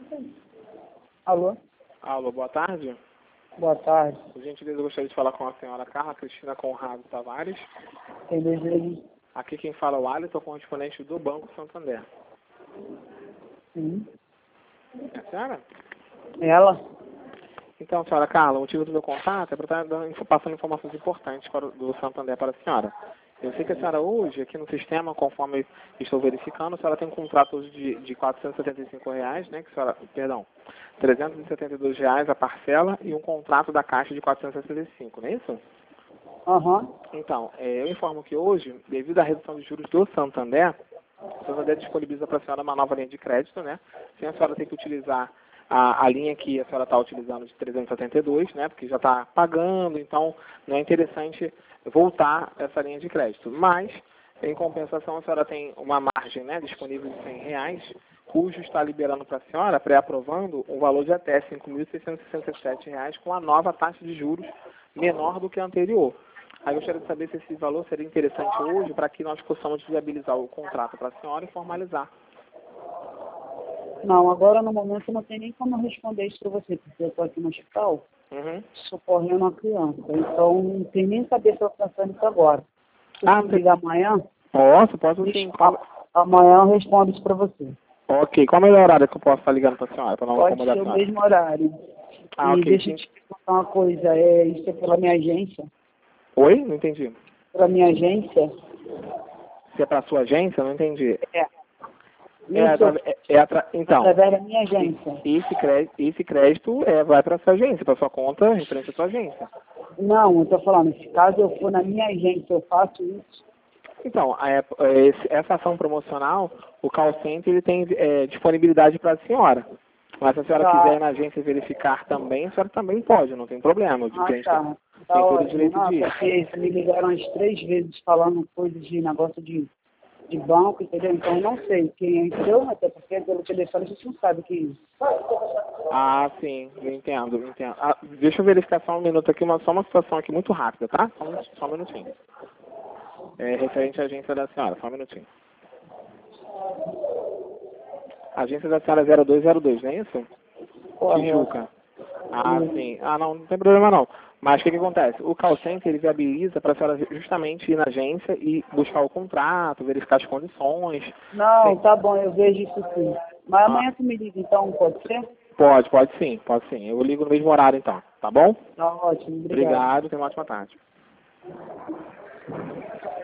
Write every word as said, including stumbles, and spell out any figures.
Alô? Alô, boa tarde. Boa tarde. Por gentileza, eu gostaria de falar com a senhora Carla Cristina Conrado Tavares. Tem desejo? Aqui quem fala é o Alisson, correspondente do Banco Santander. Sim. É a senhora? Ela? Então, senhora Carla, o motivo do meu contato é para estar dando- passando informações importantes para, o- do Santander para a senhora. Eu sei que a senhora hoje, aqui no sistema, conforme estou verificando, a senhora tem um contrato hoje de, de quatrocentos e setenta e cinco reais, né, que a senhora, perdão, trezentos e setenta e dois reais a parcela e um contrato da Caixa de quatrocentos e sessenta e cinco, não é isso? Aham. Então, é, eu informo que hoje, devido à redução de juros do Santander, o Santander disponibiliza para a senhora uma nova linha de crédito, né? Sem a senhora ter que utilizar a, a linha que a senhora está utilizando de trezentos e setenta e dois, né? Porque já está pagando, então não é interessante voltar essa linha de crédito. Mas, em compensação, a senhora tem uma margem, né, disponível de cem reais, cujo está liberando para a senhora, pré-aprovando, um valor de até cinco mil seiscentos e sessenta e sete reais com a nova taxa de juros menor do que a anterior. Aí eu gostaria de saber se esse valor seria interessante hoje para que nós possamos viabilizar o contrato para a senhora e formalizar. Não, agora no momento não tem nem como eu responder isso para você, porque eu estou aqui no hospital Uhum. socorrendo uma criança. Então não tem nem cabeça eu pensando nisso agora. Se Ah, você ligar amanhã, posso, posso sim. deixa- Qual... a- amanhã eu respondo isso para você. Ok, qual é o melhor horário que eu posso estar ligando para a senhora, para não Pode incomodar ser a o senhora? mesmo horário. Ah, E ok, deixa sim. eu te contar uma coisa, é, isso é pela minha agência. Oi? Não entendi. Pela minha agência, Se é para a sua agência, não entendi. é. É, Isso atra- é, é atra- Então, através da minha agência. esse crédito, esse crédito é, vai para a sua agência, para a sua conta, referente à sua agência. Não, eu estou falando, se caso eu for na minha agência, eu faço isso. Então, a- é, esse- essa ação promocional, o call center ele tem é, disponibilidade para a senhora. Mas se a senhora Tá. quiser ir na agência verificar também, a senhora também pode, não tem problema. O Ah, cliente tá. tem, Tá tem todo o ótimo. direito Não, de ir. porque eles me ligaram as três vezes falando coisas de negócio de, de banco, entendeu? Então eu não sei quem entrou, até porque pelo telefone a gente não sabe quem é. Ah, sim, eu entendo, eu entendo. Ah, deixa eu verificar só um minuto aqui, uma, só uma situação aqui muito rápida, tá? Só um, só um minutinho. É, referente à agência da senhora, só um minutinho. A agência da senhora é zero dois zero dois, não é isso? Correto. Tijuca. Ah, sim. Ah, não, não tem problema não. Mas o que, que acontece? O call center, ele viabiliza para a senhora justamente ir na agência e buscar o contrato, verificar as condições. Não, Sim. tá bom, eu vejo isso sim. Mas Ah, amanhã tu me liga então, pode ser? pode, pode sim, pode sim. Eu ligo no mesmo horário então, tá bom? Tá ótimo, obrigado. Obrigado, tenha uma ótima tarde.